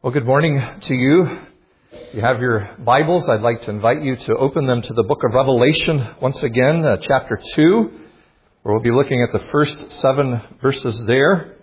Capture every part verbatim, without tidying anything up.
Well, good morning to you. If you have your Bibles, I'd like to invite you to open them to the book of Revelation once again, uh, chapter two, where we'll be looking at the first seven verses there.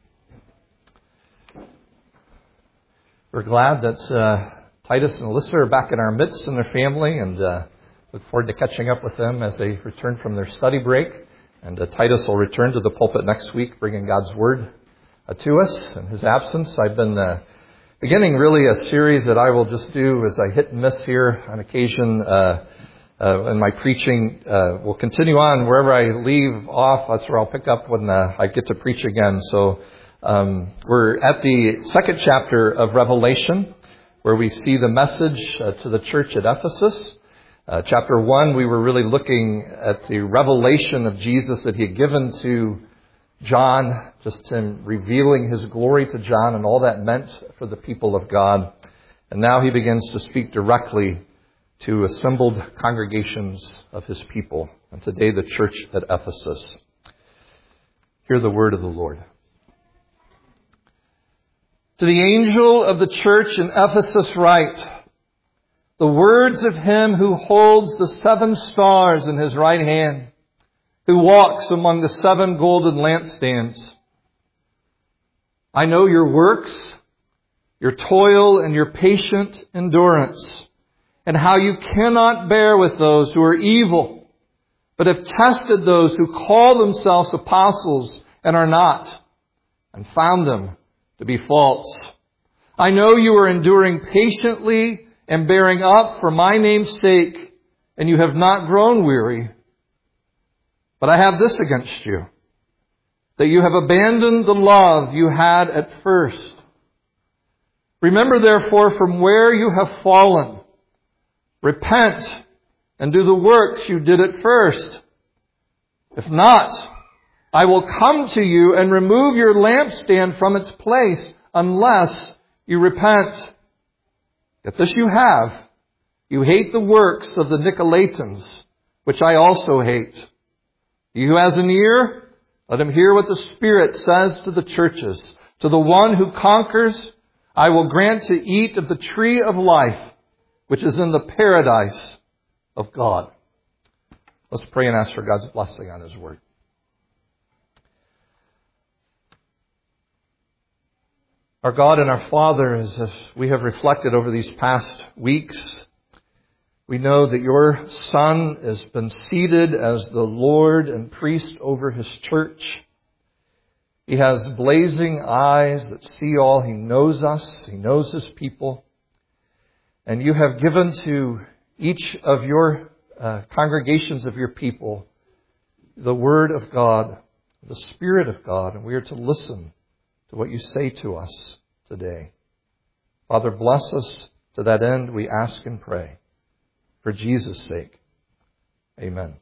We're glad that uh, Titus and Alyssa are back in our midst and their family, and uh, look forward to catching up with them as they return from their study break. And uh, Titus will return to the pulpit next week, bringing God's Word uh, to us in his absence. I've been uh, beginning really a series that I will just do as I hit and miss here on occasion uh, uh, in my preaching. Uh, we'll continue on wherever I leave off. That's where I'll pick up when uh, I get to preach again. So um, we're at the second chapter of Revelation, where we see the message uh, to the church at Ephesus. Uh, chapter one, we were really looking at the revelation of Jesus that he had given to John, just him revealing his glory to John and all that meant for the people of God. And now he begins to speak directly to assembled congregations of his people. And today the church at Ephesus. Hear the word of the Lord. To the angel of the church in Ephesus write, the words of him who holds the seven stars in his right hand, who walks among the seven golden lampstands. I know your works, your toil and your patient endurance, and how you cannot bear with those who are evil, but have tested those who call themselves apostles and are not, and found them to be false. I know you are enduring patiently and bearing up for my name's sake, and you have not grown weary. But I have this against you, that you have abandoned the love you had at first. Remember, therefore, from where you have fallen. Repent and do the works you did at first. If not, I will come to you and remove your lampstand from its place unless you repent. Yet this you have. You hate the works of the Nicolaitans, which I also hate. He who has an ear, let him hear what the Spirit says to the churches. To the one who conquers, I will grant to eat of the tree of life, which is in the paradise of God. Let's pray and ask for God's blessing on his word. Our God and our Father, as we have reflected over these past weeks, we know that your Son has been seated as the Lord and priest over his church. He has blazing eyes that see all. He knows us. He knows his people. And you have given to each of your uh, congregations of your people the Word of God, the Spirit of God, and we are to listen to what you say to us today. Father, bless us to that end, we ask and pray. For Jesus' sake. Amen.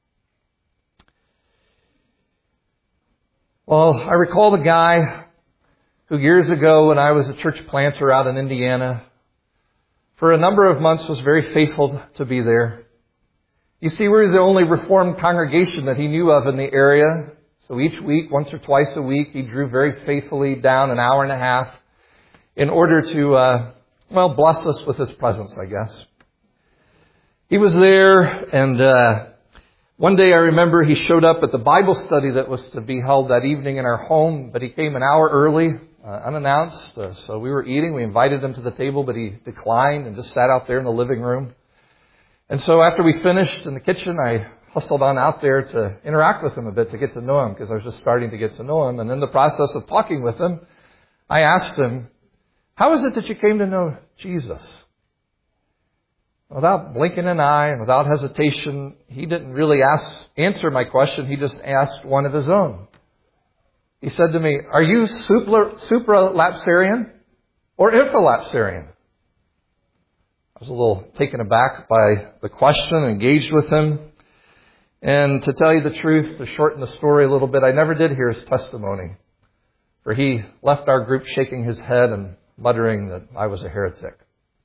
Well, I recall the guy who years ago when I was a church planter out in Indiana, for a number of months was very faithful to be there. You see, we were the only Reformed congregation that he knew of in the area. So each week, once or twice a week, he drew very faithfully down an hour and a half in order to, uh, well, bless us with his presence, I guess. He was there, and uh, one day I remember he showed up at the Bible study that was to be held that evening in our home, but he came an hour early, uh, unannounced. Uh, so we were eating. We invited him to the table, but he declined and just sat out there in the living room. And so after we finished in the kitchen, I hustled on out there to interact with him a bit, to get to know him, because I was just starting to get to know him. And in the process of talking with him, I asked him, how is it that you came to know Jesus? Without blinking an eye and without hesitation, he didn't really ask, answer my question. He just asked one of his own. He said to me, are you supra, supralapsarian or infralapsarian? I was a little taken aback by the question, engaged with him. And to tell you the truth, to shorten the story a little bit, I never did hear his testimony. For he left our group shaking his head and muttering that I was a heretic.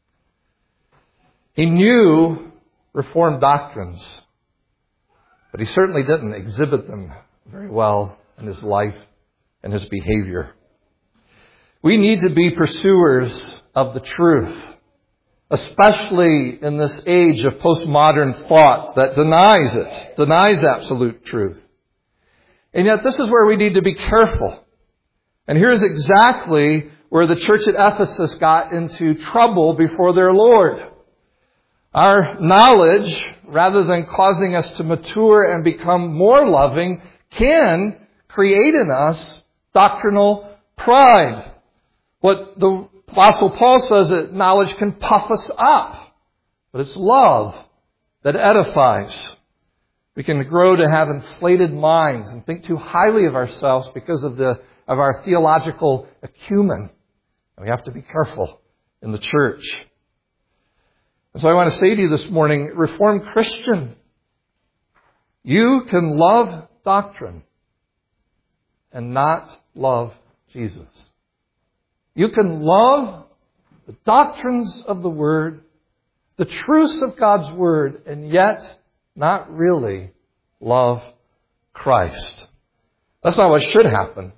He knew Reformed doctrines, but he certainly didn't exhibit them very well in his life and his behavior. We need to be pursuers of the truth, especially in this age of postmodern thought that denies it, denies absolute truth. And yet this is where we need to be careful. And here's exactly where the church at Ephesus got into trouble before their Lord. Our knowledge, rather than causing us to mature and become more loving, can create in us doctrinal pride. What the Apostle Paul says that knowledge can puff us up, but it's love that edifies. We can grow to have inflated minds and think too highly of ourselves because of the of our theological acumen. And we have to be careful in the church. And so I want to say to you this morning, Reformed Christian, you can love doctrine and not love Jesus. You can love the doctrines of the Word, the truths of God's Word, and yet not really love Christ. That's not what should happen.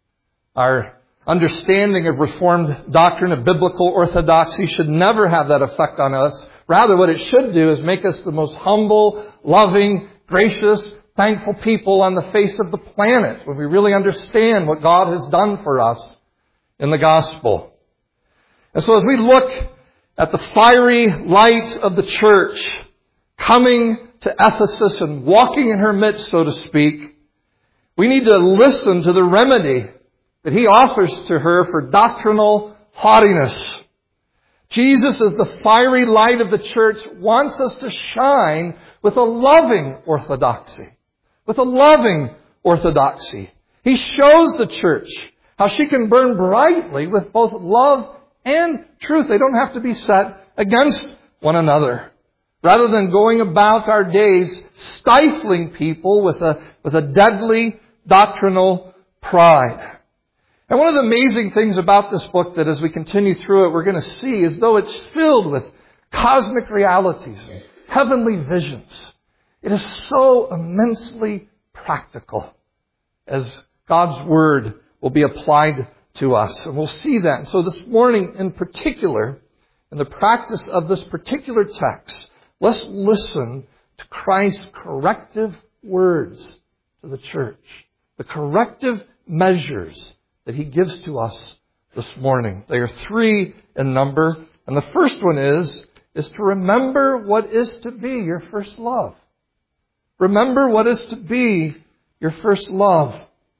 Our understanding of Reformed doctrine, of biblical orthodoxy, should never have that effect on us. Rather, what it should do is make us the most humble, loving, gracious, thankful people on the face of the planet when we really understand what God has done for us in the gospel. And so as we look at the fiery light of the church coming to Ephesus and walking in her midst, so to speak, we need to listen to the remedy that he offers to her for doctrinal haughtiness. Jesus, as the fiery light of the church, wants us to shine with a loving orthodoxy. With a loving orthodoxy. He shows the church how she can burn brightly with both love and truth. They don't have to be set against one another. Rather than going about our days stifling people with a, with a deadly doctrinal pride. And one of the amazing things about this book that as we continue through it, we're going to see is though it's filled with cosmic realities and heavenly visions, it is so immensely practical as God's Word will be applied to us. And we'll see that. And so this morning in particular, in the practice of this particular text, let's listen to Christ's corrective words to the church. The corrective measures that he gives to us this morning. They are three in number. And the first one is, is to remember what is to be your first love. Remember what is to be your first love.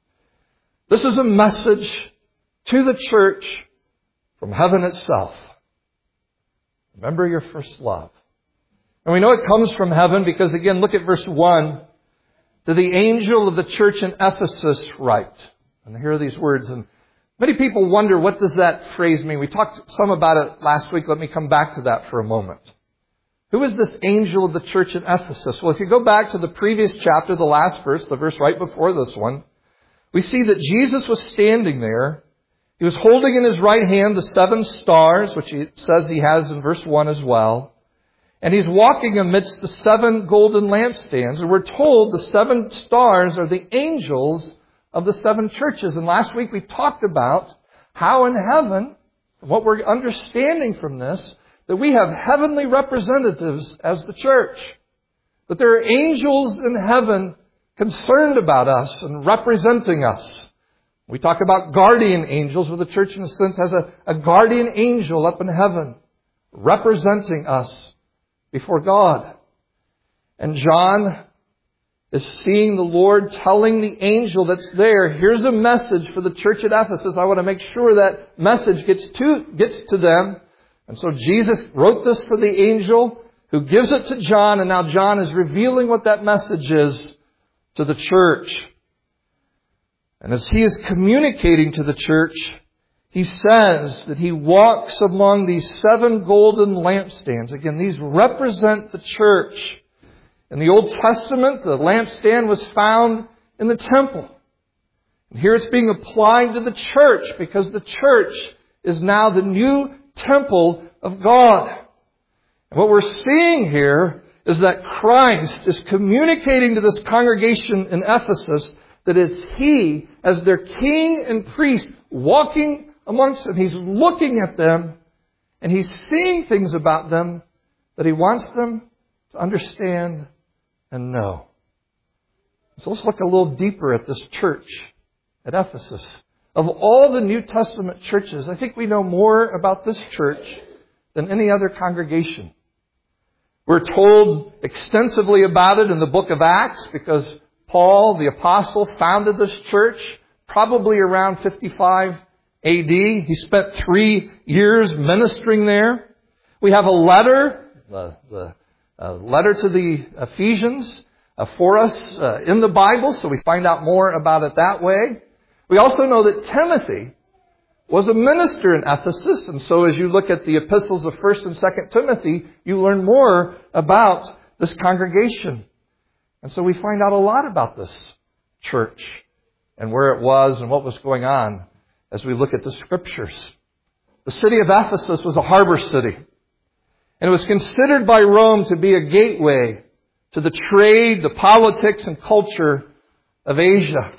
This is a message to the church from heaven itself. Remember your first love. And we know it comes from heaven because, again, look at verse one. To the angel of the church in Ephesus write. And here are these words. And many people wonder, what does that phrase mean? We talked some about it last week. Let me come back to that for a moment. Who is this angel of the church in Ephesus? Well, if you go back to the previous chapter, the last verse, the verse right before this one, we see that Jesus was standing there. He was holding in his right hand the seven stars, which he says he has in verse one as well. And he's walking amidst the seven golden lampstands. And we're told the seven stars are the angels of the seven churches. And last week we talked about how in heaven, what we're understanding from this, that we have heavenly representatives as the church. That there are angels in heaven concerned about us and representing us. We talk about guardian angels, where the church in a sense has a, a guardian angel up in heaven representing us before God. And John is seeing the Lord telling the angel that's there, here's a message for the church at Ephesus. I want to make sure that message gets to, gets to them. And so Jesus wrote this for the angel who gives it to John, and now John is revealing what that message is to the church. And as he is communicating to the church, he says that he walks among these seven golden lampstands. Again, these represent the church. In the Old Testament, the lampstand was found in the temple. And here it's being applied to the church because the church is now the new temple of God. And what we're seeing here is that Christ is communicating to this congregation in Ephesus that it's He, as their King and priest, walking amongst them. He's looking at them and he's seeing things about them that he wants them to understand and know. So let's look a little deeper at this church at Ephesus. Of all the New Testament churches, I think we know more about this church than any other congregation. We're told extensively about it in the book of Acts because Paul, the apostle, founded this church probably around fifty-five A D. He spent three years ministering there. We have a letter, the, the uh, letter to the Ephesians uh, for us uh, in the Bible, so we find out more about it that way. We also know that Timothy was a minister in Ephesus, and so as you look at the epistles of First and Second Timothy, you learn more about this congregation. And so we find out a lot about this church and where it was and what was going on as we look at the Scriptures. The city of Ephesus was a harbor city, and it was considered by Rome to be a gateway to the trade, the politics, and culture of Asia.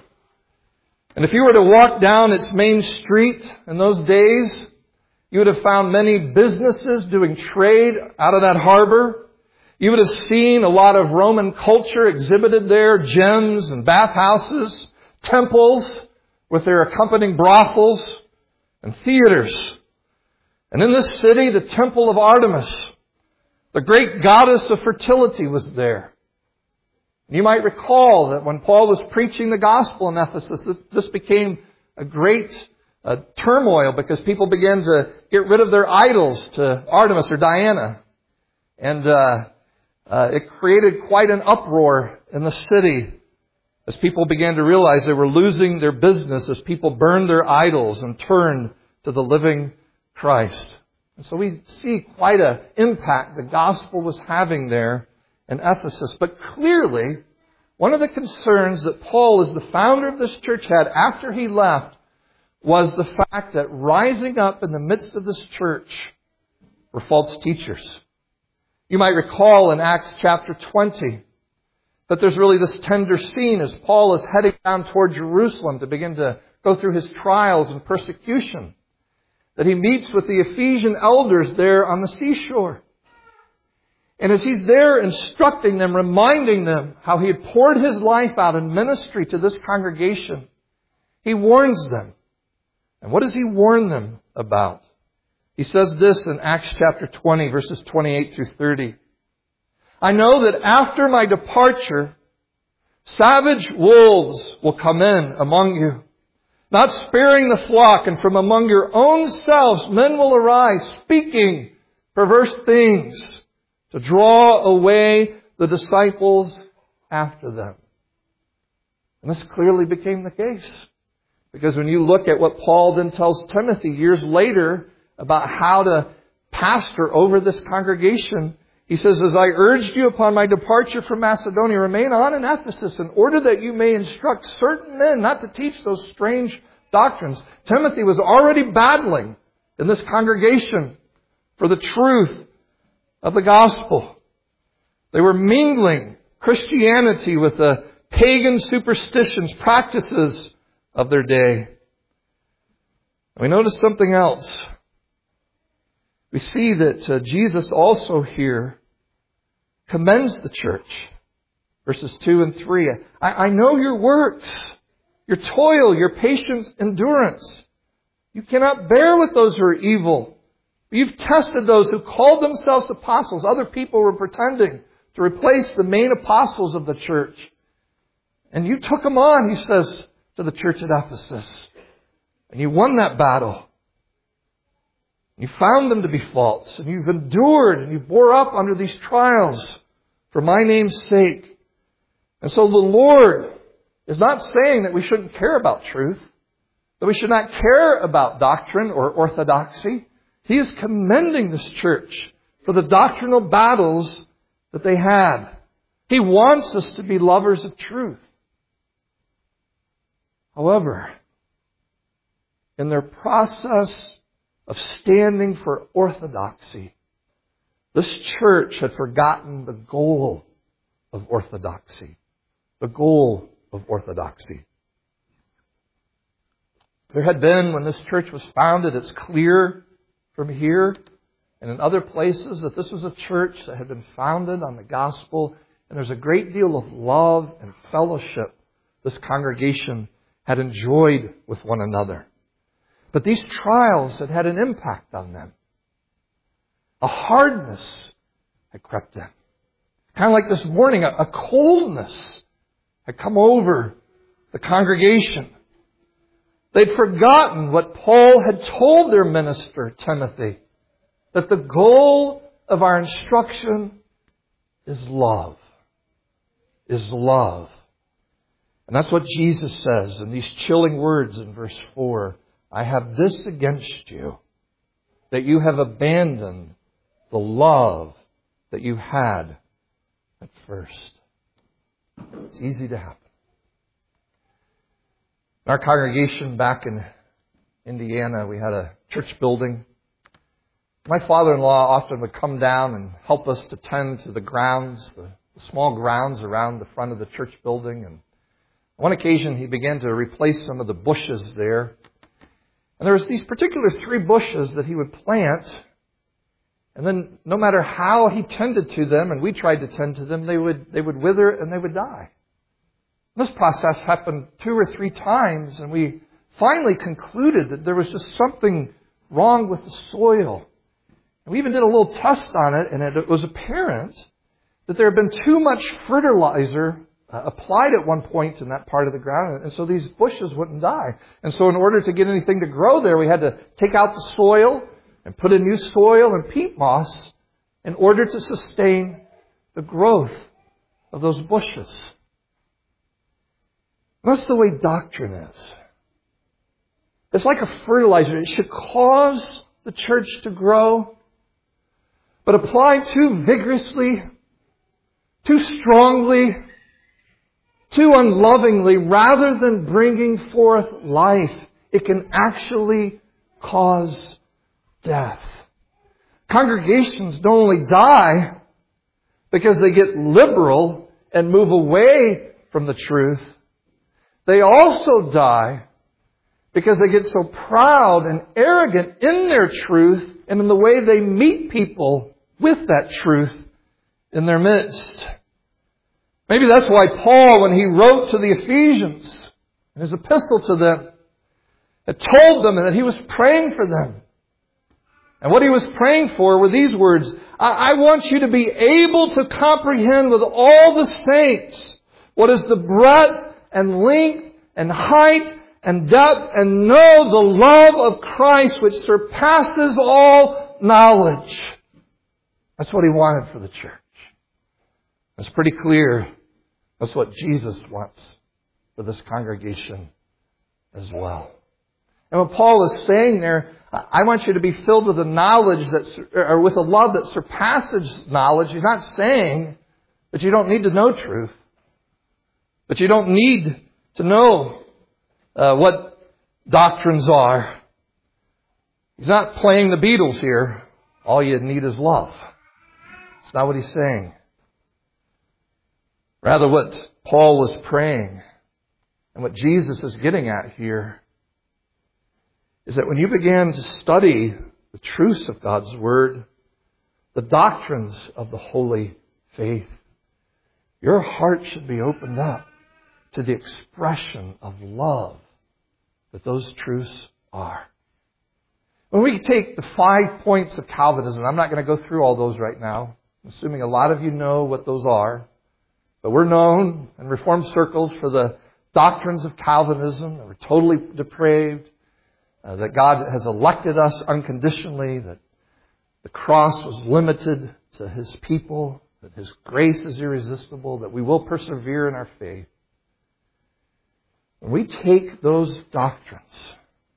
And if you were to walk down its main street in those days, you would have found many businesses doing trade out of that harbor. You would have seen a lot of Roman culture exhibited there, gems and bathhouses, temples with their accompanying brothels and theaters. And in this city, the temple of Artemis, the great goddess of fertility, was there. You might recall that when Paul was preaching the gospel in Ephesus, this became a great uh, turmoil because people began to get rid of their idols to Artemis or Diana. And uh, uh, it created quite an uproar in the city as people began to realize they were losing their business as people burned their idols and turned to the living Christ. And so we see quite an impact the gospel was having there in Ephesus. But clearly, one of the concerns that Paul, as the founder of this church, had after he left was the fact that rising up in the midst of this church were false teachers. You might recall in Acts chapter twenty that there's really this tender scene as Paul is heading down toward Jerusalem to begin to go through his trials and persecution, that he meets with the Ephesian elders there on the seashore. And as he's there instructing them, reminding them how he had poured his life out in ministry to this congregation, he warns them. And what does he warn them about? He says this in Acts chapter twenty, verses twenty-eight through thirty. I know that after my departure, savage wolves will come in among you, not sparing the flock, and from among your own selves men will arise, speaking perverse things, to draw away the disciples after them. And this clearly became the case. Because when you look at what Paul then tells Timothy years later about how to pastor over this congregation, he says, as I urged you upon my departure from Macedonia, remain on in Ephesus in order that you may instruct certain men not to teach those strange doctrines. Timothy was already battling in this congregation for the truth of the gospel. They were mingling Christianity with the pagan superstitions, practices of their day. And we notice something else. We see that uh, Jesus also here commends the church. Verses two and three. I, I know your works, your toil, your patient endurance. You cannot bear with those who are evil. You've tested those who called themselves apostles. Other people were pretending to replace the main apostles of the church. And you took them on, he says to the church at Ephesus. And you won that battle. You found them to be false. And you've endured and you bore up under these trials for my name's sake. And so the Lord is not saying that we shouldn't care about truth, that we should not care about doctrine or orthodoxy. He is commending this church for the doctrinal battles that they had. He wants us to be lovers of truth. However, in their process of standing for orthodoxy, this church had forgotten the goal of orthodoxy. The goal of orthodoxy. There had been, when this church was founded, it's clear from here and in other places that this was a church that had been founded on the gospel, and there's a great deal of love and fellowship this congregation had enjoyed with one another. But these trials had had an impact on them. A hardness had crept in. Kind of like this morning, a, a coldness had come over the congregation. They'd forgotten what Paul had told their minister, Timothy, that the goal of our instruction is love. Is love. And that's what Jesus says in these chilling words in verse four. I have this against you, that you have abandoned the love that you had at first. It's easy to happen. In our congregation back in Indiana, we had a church building. My father-in-law often would come down and help us to tend to the grounds, the, the small grounds around the front of the church building. And on one occasion, he began to replace some of the bushes there. And there was these particular three bushes that he would plant. And then no matter how he tended to them, and we tried to tend to them, they would, they would wither and they would die. This process happened two or three times, and we finally concluded that there was just something wrong with the soil. And we even did a little test on it, and it was apparent that there had been too much fertilizer uh, applied at one point in that part of the ground, and so these bushes wouldn't die. And so in order to get anything to grow there, we had to take out the soil and put in new soil and peat moss in order to sustain the growth of those bushes. That's the way doctrine is. It's like a fertilizer. It should cause the church to grow, but applied too vigorously, too strongly, too unlovingly, rather than bringing forth life, it can actually cause death. Congregations don't only die because they get liberal and move away from the truth. They also die because they get so proud and arrogant in their truth and in the way they meet people with that truth in their midst. Maybe that's why Paul, when he wrote to the Ephesians, in his epistle to them, had told them that he was praying for them. And what he was praying for were these words, I, I want you to be able to comprehend with all the saints what is the breadth and length and height and depth, and know the love of Christ which surpasses all knowledge. That's what he wanted for the church. It's pretty clear that's what Jesus wants for this congregation as well. And what Paul is saying there, I want you to be filled with a knowledge that, or with a love that surpasses knowledge. He's not saying that you don't need to know truth, that you don't need to know uh, what doctrines are. He's not playing the Beatles here. All you need is love. It's not what he's saying. Rather, what Paul was praying and what Jesus is getting at here is that when you begin to study the truths of God's Word, the doctrines of the holy faith, your heart should be opened up to the expression of love that those truths are. When we take the five points of Calvinism, I'm not going to go through all those right now. I'm assuming a lot of you know what those are. But we're known in Reformed circles for the doctrines of Calvinism, that we're totally depraved, uh, that God has elected us unconditionally, that the cross was limited to His people, that His grace is irresistible, that we will persevere in our faith. When we take those doctrines,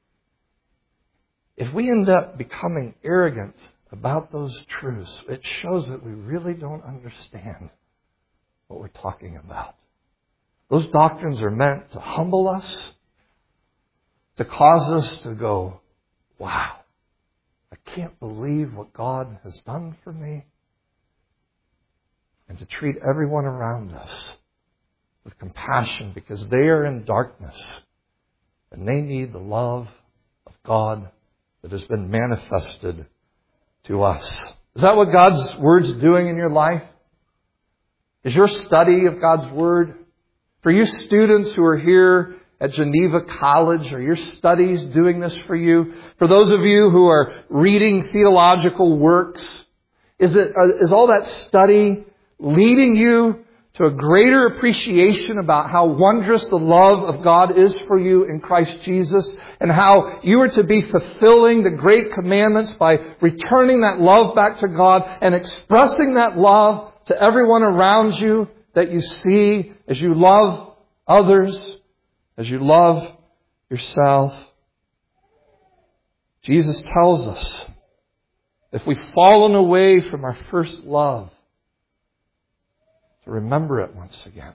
if we end up becoming arrogant about those truths, it shows that we really don't understand what we're talking about. Those doctrines are meant to humble us, to cause us to go, wow, I can't believe what God has done for me, and to treat everyone around us with compassion because they are in darkness And they need the love of God that has been manifested to us. Is that what God's Word's doing in your life? Is your study of God's Word? For you students who are here at Geneva College, are your studies doing this for you? For those of you who are reading theological works, is it, is all that study leading you to a greater appreciation about how wondrous the love of God is for you in Christ Jesus, and how you are to be fulfilling the great commandments by returning that love back to God and expressing that love to everyone around you that you see as you love others, as you love yourself? Jesus tells us, if we've fallen away from our first love, to remember it once again.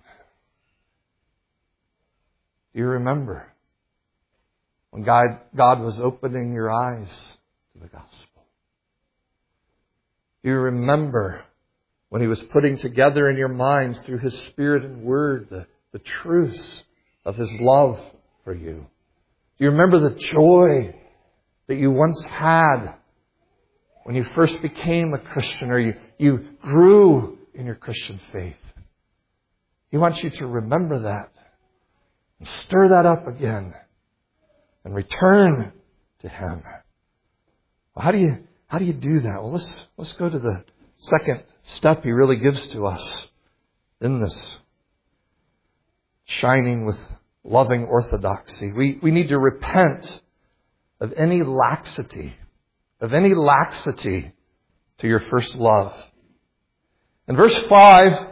Do you remember when God, God was opening your eyes to the gospel? Do you remember when He was putting together in your minds through His Spirit and Word the, the truths of His love for you? Do you remember the joy that you once had when you first became a Christian, or you, you grew in your Christian faith? He wants you to remember that and stir that up again and return to Him. Well, how do you how do you do that? Well, let's let's go to the second step He really gives to us in this shining with loving orthodoxy. We we need to repent of any laxity, of any laxity to your first love. In verse five,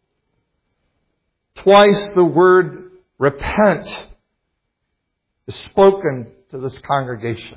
twice the word repent is spoken to this congregation.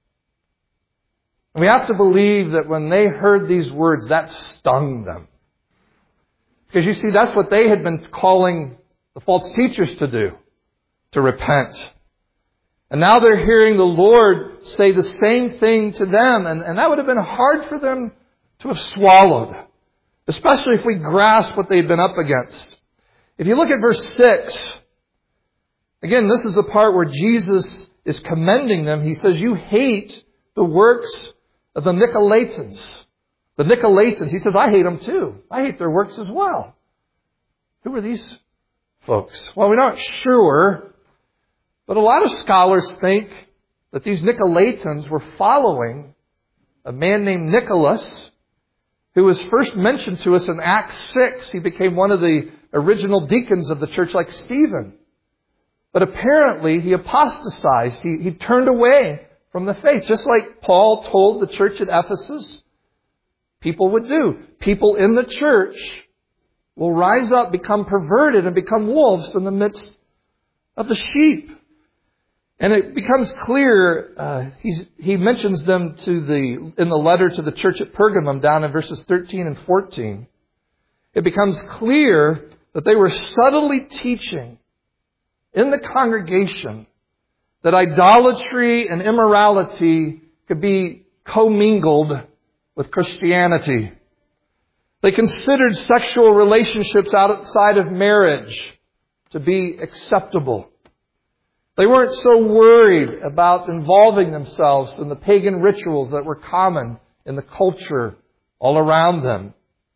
And we have to believe that when they heard these words, that stung them. Because you see, that's what they had been calling the false teachers to do, to repent. And now they're hearing the Lord say the same thing to them. And, and that would have been hard for them to have swallowed, especially if we grasp what they've been up against. If you look at verse six, again, this is the part where Jesus is commending them. He says, you hate the works of the Nicolaitans. The Nicolaitans, he says, I hate them too. I hate their works as well. Who are these folks? Well, we're not sure, but a lot of scholars think that these Nicolaitans were following a man named Nicholas, who was first mentioned to us in Acts six. He became one of the original deacons of the church, like Stephen. But apparently he apostatized. He, he turned away from the faith, just like Paul told the church at Ephesus people would do. People in the church will rise up, become perverted, and become wolves in the midst of the sheep. And it becomes clear, uh, he's, he mentions them to the in the letter to the church at Pergamum down in verses thirteen and fourteen. It becomes clear that they were subtly teaching in the congregation that idolatry and immorality could be commingled with Christianity. They considered sexual relationships outside of marriage to be acceptable. They weren't so worried about involving themselves in the pagan rituals that were common in the culture all around them.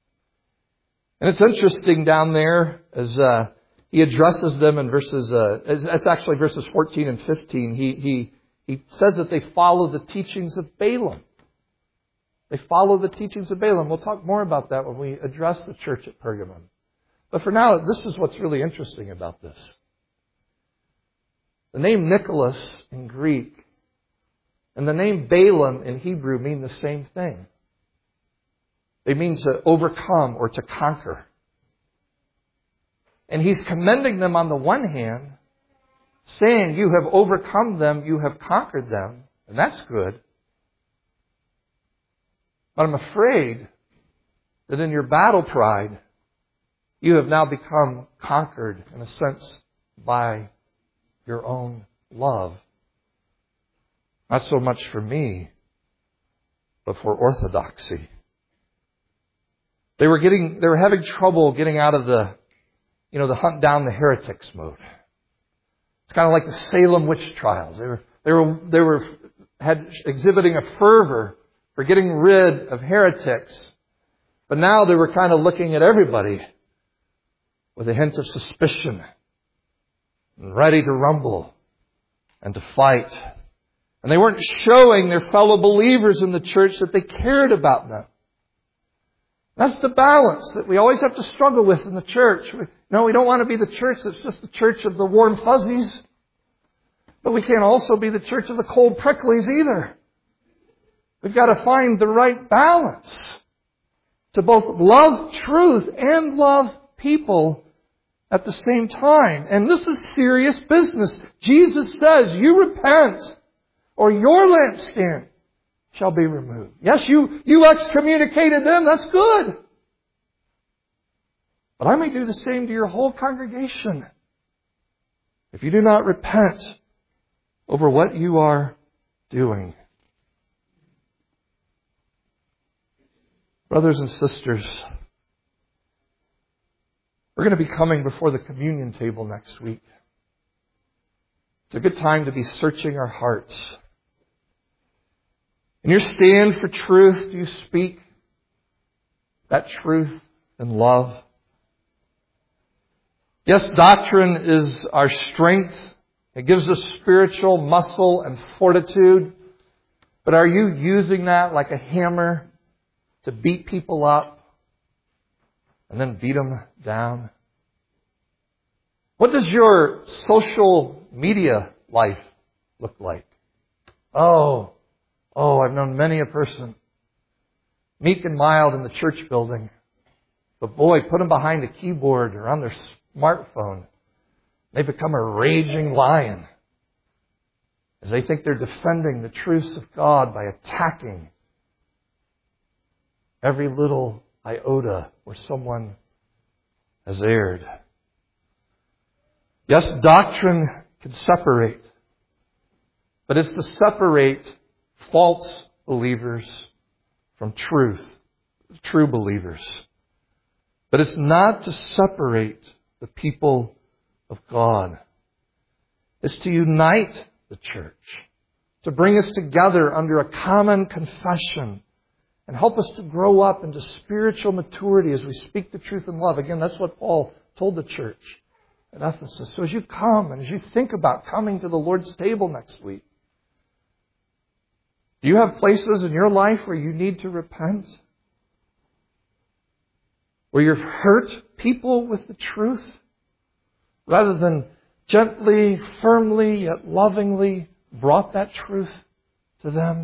And it's interesting down there as uh, he addresses them in verses, uh, it's actually verses fourteen and fifteen. He, he, he says that they follow the teachings of Balaam. They follow the teachings of Balaam. We'll talk more about that when we address the church at Pergamum. But for now, this is what's really interesting about this. The name Nicholas in Greek and the name Balaam in Hebrew mean the same thing. They mean to overcome or to conquer. And he's commending them on the one hand, saying, you have overcome them, you have conquered them, and that's good. But I'm afraid that in your battle pride, you have now become conquered, in a sense, by your own love. Not so much for me, but for orthodoxy. They were getting, they were having trouble getting out of the, you know, the hunt down the heretics mode. It's kind of like the Salem witch trials. They were, they were, they were had exhibiting a fervor for getting rid of heretics. But now they were kind of looking at everybody with a hint of suspicion and ready to rumble and to fight. And they weren't showing their fellow believers in the church that they cared about them. That's the balance that we always have to struggle with in the church. We, no, we don't want to be the church that's just the church of the warm fuzzies. But we can't also be the church of the cold pricklies either. We've got to find the right balance to both love truth and love people at the same time. And this is serious business. Jesus says, you repent or your lampstand shall be removed. Yes, you, you excommunicated them. That's good. But I may do the same to your whole congregation. If you do not repent over what you are doing. Brothers and sisters, we're going to be coming before the communion table next week. It's a good time to be searching our hearts. In your stand for truth, do you speak that truth in love? Yes, doctrine is our strength. It gives us spiritual muscle and fortitude. But are you using that like a hammer to beat people up and then beat them down? What does your social media life look like? Oh, oh, I've known many a person, meek and mild in the church building. But boy, put them behind a keyboard or on their smartphone. They become a raging lion as they think they're defending the truths of God by attacking every little iota where someone has erred. Yes, doctrine can separate, but it's to separate false believers from truth, true believers. But it's not to separate the people of God. It's to unite the church, to bring us together under a common confession and help us to grow up into spiritual maturity as we speak the truth in love. Again, that's what Paul told the church at Ephesus. So as you come and as you think about coming to the Lord's table next week, do you have places in your life where you need to repent? Where you've hurt people with the truth? Rather than gently, firmly, yet lovingly brought that truth to them?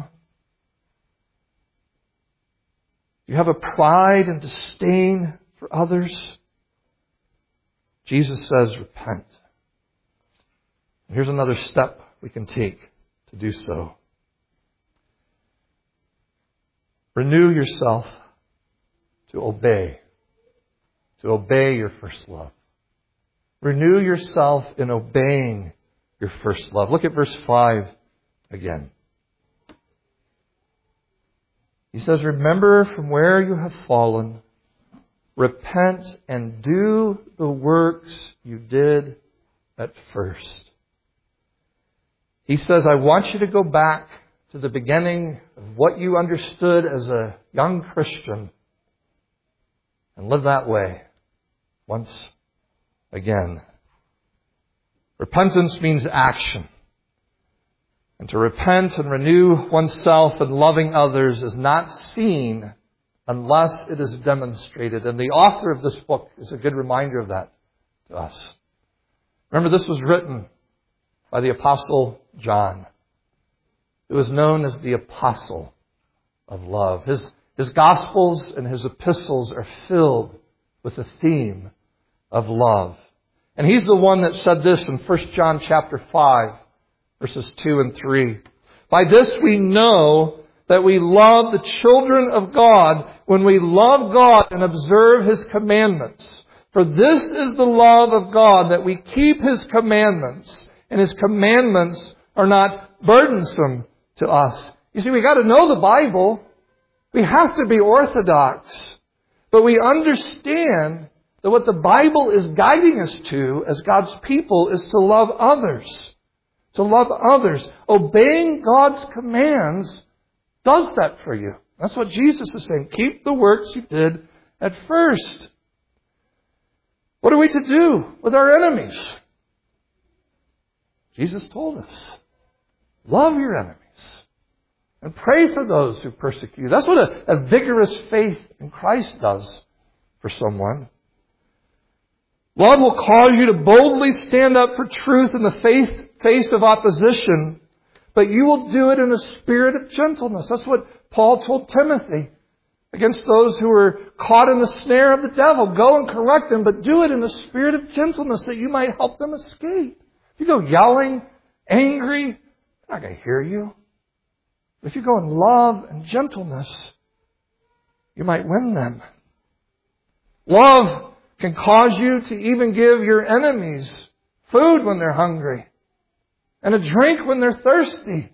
You have a pride and disdain for others? Jesus says, repent. And here's another step we can take to do so. Renew yourself to obey. To obey your first love. Renew yourself in obeying your first love. Look at verse five again. He says, remember from where you have fallen, repent and do the works you did at first. He says, I want you to go back to the beginning of what you understood as a young Christian and live that way once again. Repentance means action. And to repent and renew oneself in loving others is not seen unless it is demonstrated. And the author of this book is a good reminder of that to us. Remember, this was written by the Apostle John, who was known as the Apostle of Love. His, his Gospels and his epistles are filled with the theme of love. And he's the one that said this in First John chapter five, verses two and three. By this we know that we love the children of God when we love God and observe His commandments. For this is the love of God, that we keep His commandments, and His commandments are not burdensome to us. You see, we got to know the Bible. We have to be orthodox. But we understand That what the Bible is guiding us to as God's people is to love others. To love others. Obeying God's commands does that for you. That's what Jesus is saying. Keep the works you did at first. What are we to do with our enemies? Jesus told us. Love your enemies. And pray for those who persecute you. That's what a, a vigorous faith in Christ does for someone. Love will cause you to boldly stand up for truth in the faith, face of opposition, but you will do it in a spirit of gentleness. That's what Paul told Timothy against those who were caught in the snare of the devil. Go and correct them, but do it in a spirit of gentleness that you might help them escape. If you go yelling, angry, they're not going to hear you. If you go in love and gentleness, you might win them. Love can cause you to even give your enemies food when they're hungry and a drink when they're thirsty.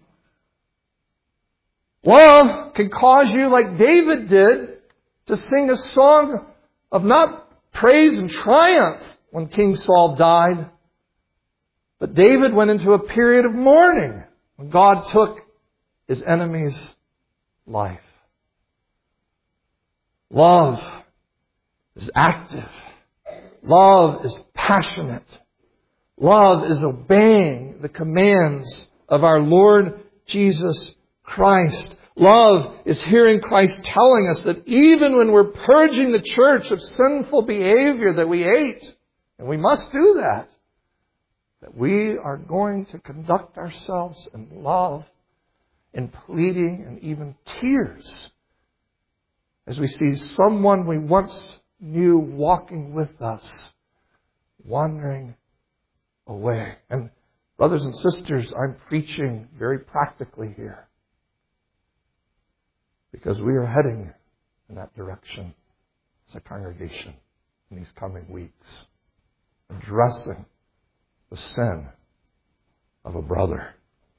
Love can cause you, like David did, to sing a song of not praise and triumph when King Saul died, but David went into a period of mourning when God took his enemy's life. Love is active. Love is passionate. Love is obeying the commands of our Lord Jesus Christ. Love is hearing Christ telling us that even when we're purging the church of sinful behavior that we hate, and we must do that, that we are going to conduct ourselves in love, in pleading, and even tears as we see someone we once knew walking with us, wandering away. And brothers and sisters, I'm preaching very practically here, because we are heading in that direction as a congregation in these coming weeks, addressing the sin of a brother.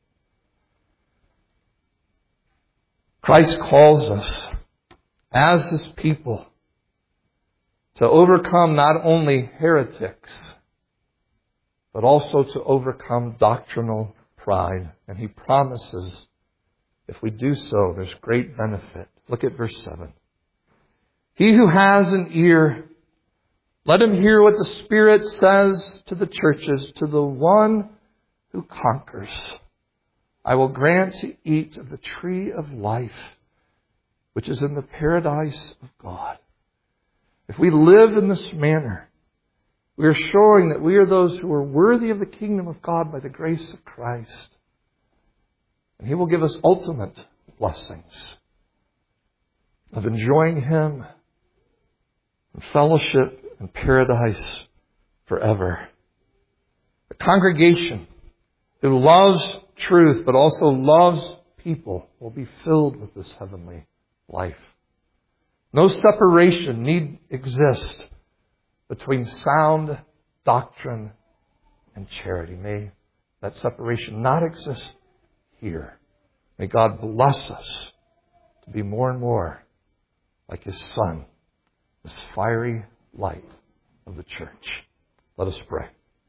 Christ calls us as His people to overcome not only heretics, but also to overcome doctrinal pride. And He promises if we do so, there's great benefit. Look at verse seven. He who has an ear, let him hear what the Spirit says to the churches. To the one who conquers, I will grant to eat of the tree of life, which is in the paradise of God. If we live in this manner, we are showing that we are those who are worthy of the kingdom of God by the grace of Christ. And He will give us ultimate blessings of enjoying Him in fellowship and paradise forever. A congregation who loves truth but also loves people will be filled with this heavenly life. No separation need exist between sound doctrine and charity. May that separation not exist here. May God bless us to be more and more like His Son, this fiery light of the church. Let us pray.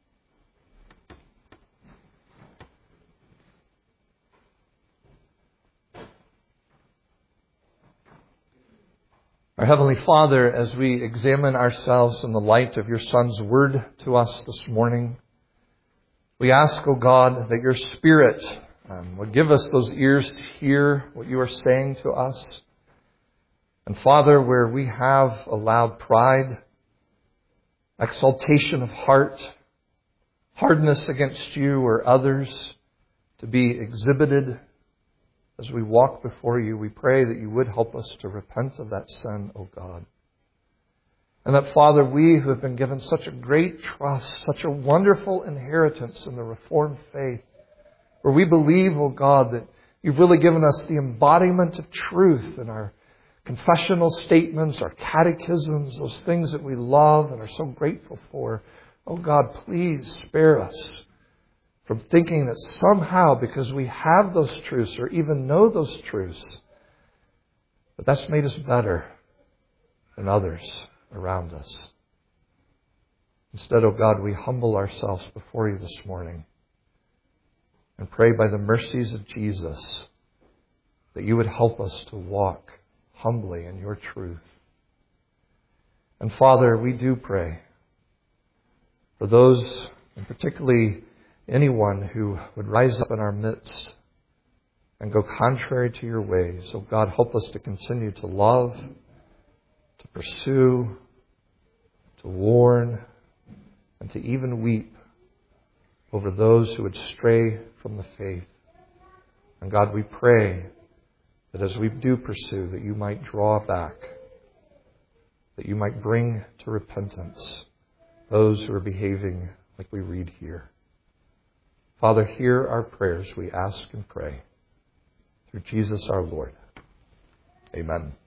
Our Heavenly Father, as we examine ourselves in the light of Your Son's word to us this morning, we ask, O God, that Your Spirit um, would give us those ears to hear what You are saying to us. And Father, where we have allowed pride, exaltation of heart, hardness against You or others to be exhibited as we walk before You, we pray that You would help us to repent of that sin, O God. And that, Father, we who have been given such a great trust, such a wonderful inheritance in the Reformed faith, where we believe, O God, that You've really given us the embodiment of truth in our confessional statements, our catechisms, those things that we love and are so grateful for. Oh God, please spare us from thinking that somehow, because we have those truths or even know those truths, that that's made us better than others around us. Instead, O God, we humble ourselves before you this morning and pray by the mercies of Jesus that you would help us to walk humbly in your truth. And Father, we do pray for those, and particularly anyone who would rise up in our midst and go contrary to your ways. Oh God, help us to continue to love, to pursue, to warn, and to even weep over those who would stray from the faith. And God, we pray that as we do pursue, that you might draw back, that you might bring to repentance those who are behaving like we read here. Father, hear our prayers, we ask and pray. Through Jesus our Lord. Amen.